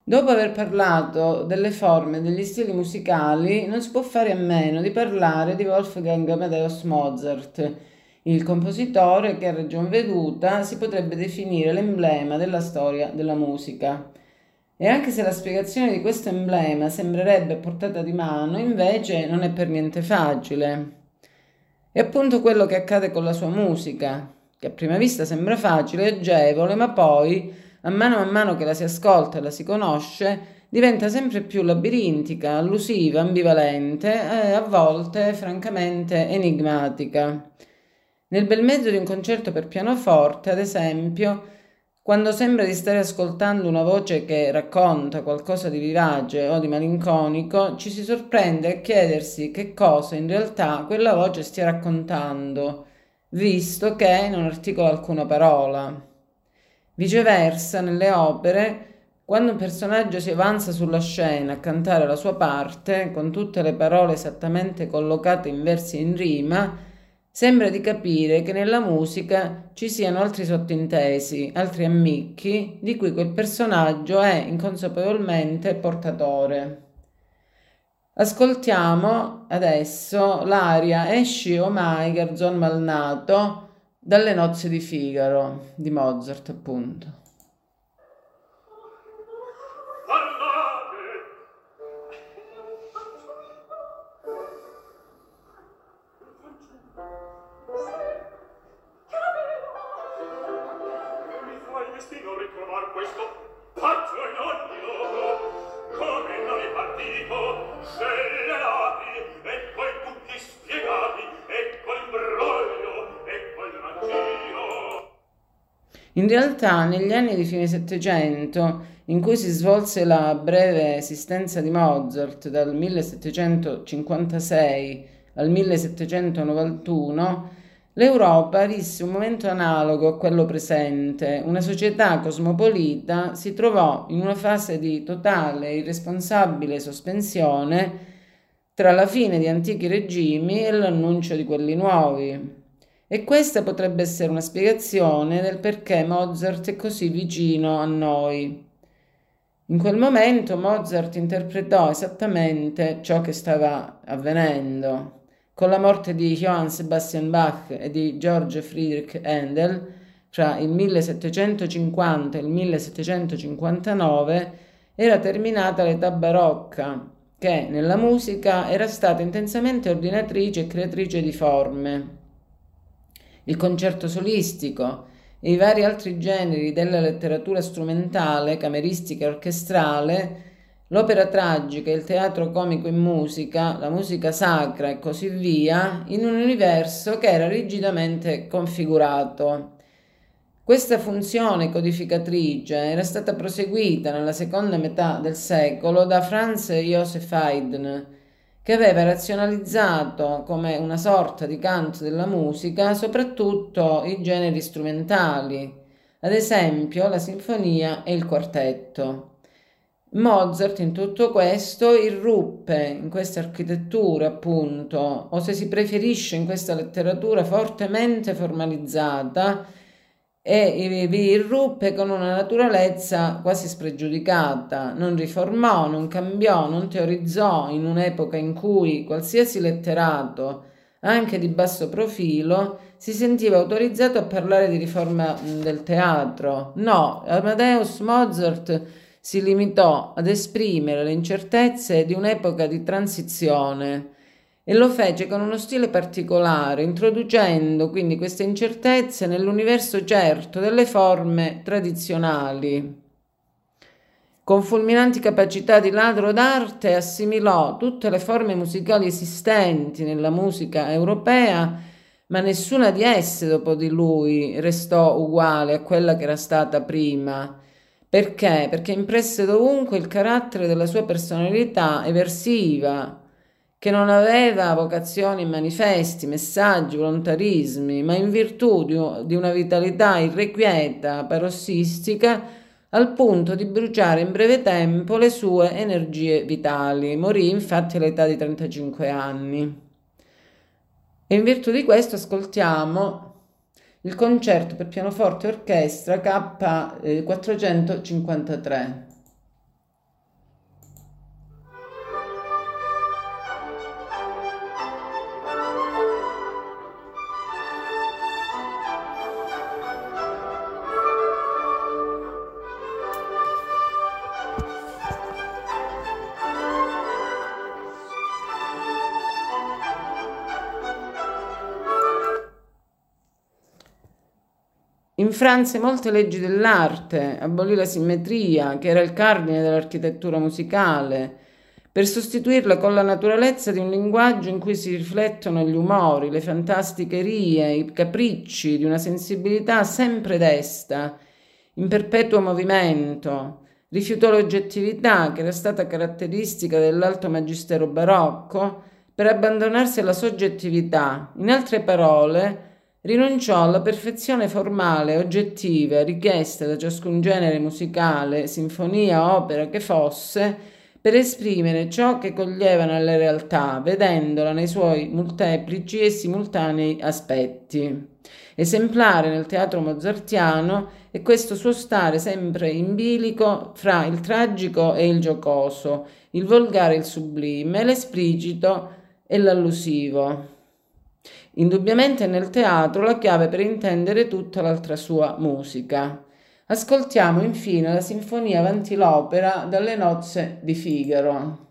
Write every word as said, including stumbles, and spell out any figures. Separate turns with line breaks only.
Dopo aver parlato delle forme e degli stili musicali, non si può fare a meno di parlare di Wolfgang Amadeus Mozart, il compositore che a ragion veduta si potrebbe definire l'emblema della storia della musica. E anche se la spiegazione di questo emblema sembrerebbe a portata di mano, invece non è per niente facile. È appunto quello che accade con la sua musica, che a prima vista sembra facile e agevole, ma poi, a mano a mano che la si ascolta e la si conosce, diventa sempre più labirintica, allusiva, ambivalente e a volte francamente enigmatica. Nel bel mezzo di un concerto per pianoforte, ad esempio, quando sembra di stare ascoltando una voce che racconta qualcosa di vivace o di malinconico, ci si sorprende a chiedersi che cosa in realtà quella voce stia raccontando, visto che non articola alcuna parola. Viceversa, nelle opere, quando un personaggio si avanza sulla scena a cantare la sua parte, con tutte le parole esattamente collocate in versi e in rima, sembra di capire che nella musica ci siano altri sottintesi, altri ammicchi, di cui quel personaggio è inconsapevolmente portatore. Ascoltiamo adesso l'aria Esci o mai, garzon malnato, dalle nozze di Figaro, di Mozart, appunto. In realtà, negli anni di fine Settecento, in cui si svolse la breve esistenza di Mozart dal millesettecentocinquantasei al millesettecentonovantuno, l'Europa visse un momento analogo a quello presente. Una società cosmopolita si trovò in una fase di totale e irresponsabile sospensione tra la fine di antichi regimi e l'annuncio di quelli nuovi. E questa potrebbe essere una spiegazione del perché Mozart è così vicino a noi. In quel momento Mozart interpretò esattamente ciò che stava avvenendo. Con la morte di Johann Sebastian Bach e di Georg Friedrich Handel, fra il millesettecentocinquanta e il millesettecentocinquantanove, era terminata l'età barocca, che nella musica era stata intensamente ordinatrice e creatrice di forme. Il concerto solistico e i vari altri generi della letteratura strumentale, cameristica e orchestrale, l'opera tragica, il teatro comico in musica, la musica sacra e così via, in un universo che era rigidamente configurato. Questa funzione codificatrice era stata proseguita nella seconda metà del secolo da Franz Joseph Haydn, che aveva razionalizzato come una sorta di canto della musica soprattutto i generi strumentali, ad esempio la sinfonia e il quartetto. Mozart in tutto questo irruppe in questa architettura, appunto, o se si preferisce in questa letteratura fortemente formalizzata, e vi irruppe con una naturalezza quasi spregiudicata, non riformò, non cambiò, non teorizzò in un'epoca in cui qualsiasi letterato, anche di basso profilo, si sentiva autorizzato a parlare di riforma del teatro. No, Amadeus Mozart si limitò ad esprimere le incertezze di un'epoca di transizione, e lo fece con uno stile particolare, introducendo quindi queste incertezze nell'universo certo delle forme tradizionali. Con fulminanti capacità di ladro d'arte assimilò tutte le forme musicali esistenti nella musica europea, ma nessuna di esse dopo di lui restò uguale a quella che era stata prima. Perché? Perché impresse dovunque il carattere della sua personalità eversiva, che non aveva vocazioni manifesti, messaggi, volontarismi, ma in virtù di una vitalità irrequieta, parossistica, al punto di bruciare in breve tempo le sue energie vitali. Morì infatti all'età di trentacinque anni. E in virtù di questo ascoltiamo il concerto per pianoforte e orchestra K quattrocentocinquantatré. infranse molte leggi dell'arte, abolì la simmetria, che era il cardine dell'architettura musicale, per sostituirla con la naturalezza di un linguaggio in cui si riflettono gli umori, le fantasticherie, i capricci di una sensibilità sempre desta, in perpetuo movimento. Rifiutò l'oggettività, che era stata caratteristica dell'alto magistero barocco, per abbandonarsi alla soggettività. In altre parole, rinunciò alla perfezione formale e oggettiva richiesta da ciascun genere musicale, sinfonia, opera che fosse, per esprimere ciò che coglieva nella realtà, vedendola nei suoi molteplici e simultanei aspetti. Esemplare nel teatro mozartiano è questo suo stare sempre in bilico fra il tragico e il giocoso, il volgare e il sublime, l'esplicito e l'allusivo. Indubbiamente nel teatro la chiave per intendere tutta l'altra sua musica. Ascoltiamo infine la sinfonia avanti l'opera dalle nozze di Figaro.